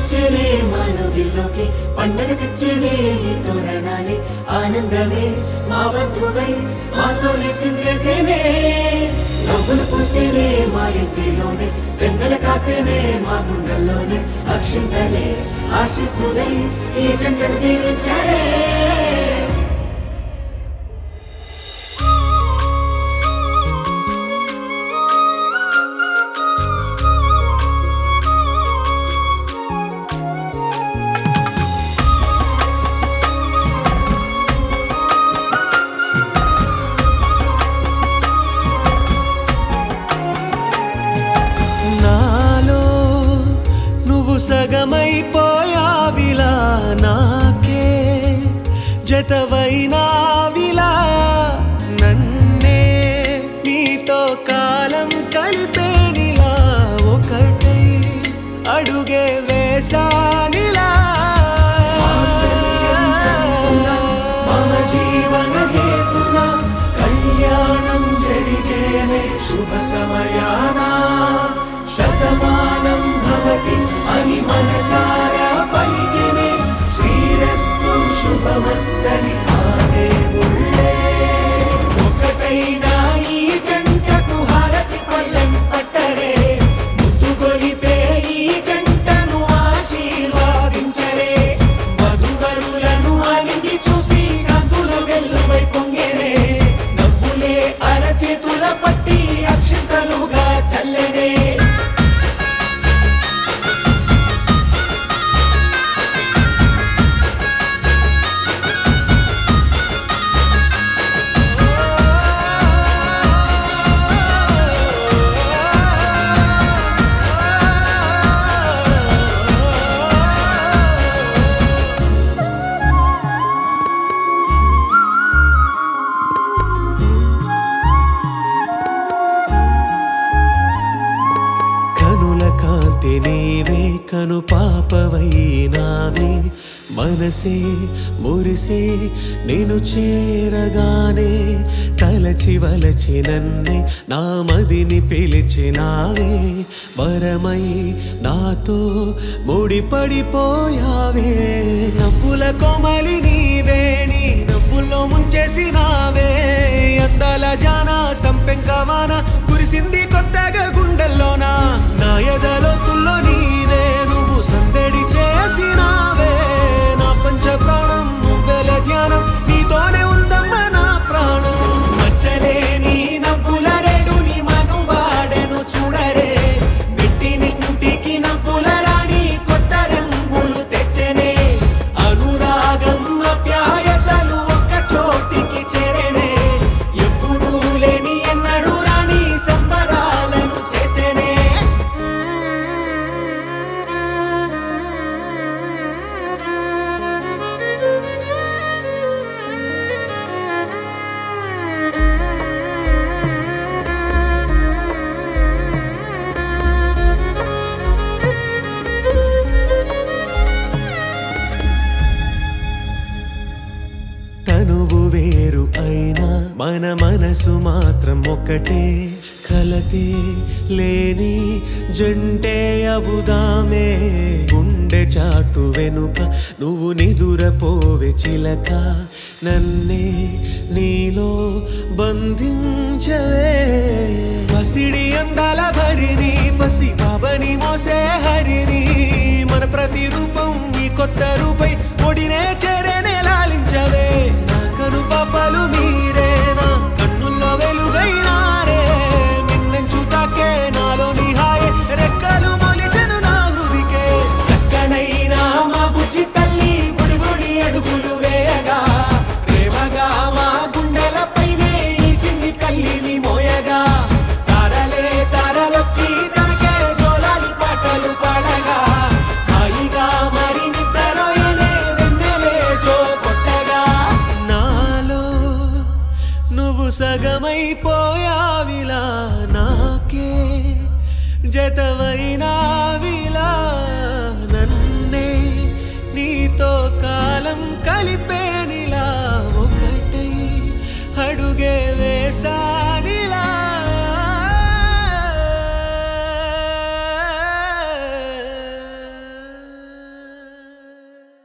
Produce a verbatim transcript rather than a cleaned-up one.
వచ్చేనే మానవుల్లోకి పండగ తెచ్చేనే తోరణాలే ఆనందమే మా బంధువై మాతో చిందేసేనే నవ్వులు పూసేనే మా ఇంటిలోనే వెన్నెల కాసేనే మా గుండెల్లోనే అక్షింతలే ఆశీస్సులై ఈ జంటను దీవించారే సగమైపోయావిలా నాకే జతవైనావిలా నన్నే నీతో కాలం కలిపేనిలా ఒకటై అడుగే వేసానిలా మమ జీవన హేతునా కళ్యాణం జరిగేనే శుభ సమయానా శతమానం భవతి అని మనసారా పలికినే శ్రీరస్తు శుభమస్తని ఆదేవుళ్ళే ఒకటైనా ఈ జంటకు హారతి పళ్ళెం పట్టరే ముద్దు గొలిపే ఈ జంటను ఆశీర్వాదించరే మధువరులను అలిగి చూసి కందుల వెల్లువై పొంగేరే నవ్వులే అరచేతుల పట్టి అక్షింతలుగా చల్లెనే నీవే కను పాపవైనావే మనసే మురిసే నేను చేరగానే తలచి వలచి నన్నే నా మదిని పిలిచినావే వరమై నాతో ముడిపడిపోయావే నవ్వుల కోమలి నీవే నీ నవ్వుల్లో ముంచేసినావే అందాల జానా సంపెంకవాన కురిసింది కొత్తగా గుండెల్లోనా నా ఎదలోతుల్లో నీవే నువ్వు సందడి చేసినావే నా పంచ ప్రాణం నువ్వెల ధ్యానం నీతోనే ఉందమ్మ నా ప్రాణం మచ్చలేని నవ్వుల రేడుని మనువాడెను చూడరే నెట్టి నింటికి నవ్వుల రాణి కొత్త రంగులు తెచ్చనే అనురాగం అప్యాయతలు ఒక్క చోటికి చేరేనే ఎప్పుడూ లేని ఎన్నడూ రాణి సంబరాలను చేసేనే తనువు వేరు అయినా మన మనసు మాత్రం ఒకటే కలతే లేని జంటే అవుదామే గుండె చాటు వెనుక నువ్వు నిదురపోవే చిలక నన్నే నీలో బంధించవే పసిడి అందాల భరిని పసి బాబని మోసే హరిని మన ప్రతి రూపం ఈ కొత్త రూపై ఒడినే చేరేనే లాలించవే నా కను పాపలు మీరే నా కన్నుల్లో వెలుగైనారే మిన్నెంచు తాకే నాలో నిహాయే రెక్కలు మొలిచెను నా హృదికే సక్కనైనా మా బుజ్జి తల్లి బుడి బుడి అడుగులు వేయగా ప్రేమగా మా గుండెలపైనే ఈ చిన్ని తల్లిని మోయగా తారలే తారలొచ్చి తనకే జోలాలి పాటలు పాడగా హాయిగా మరి నిద్రలోయనే వెన్నెలే జో కొట్టగా నాలో నువ్వు సగమైపోయావిలా నాకే జతవైనావిలా నన్నే నీతో కాలం కలిపేనిలా ఒకటై అడుగే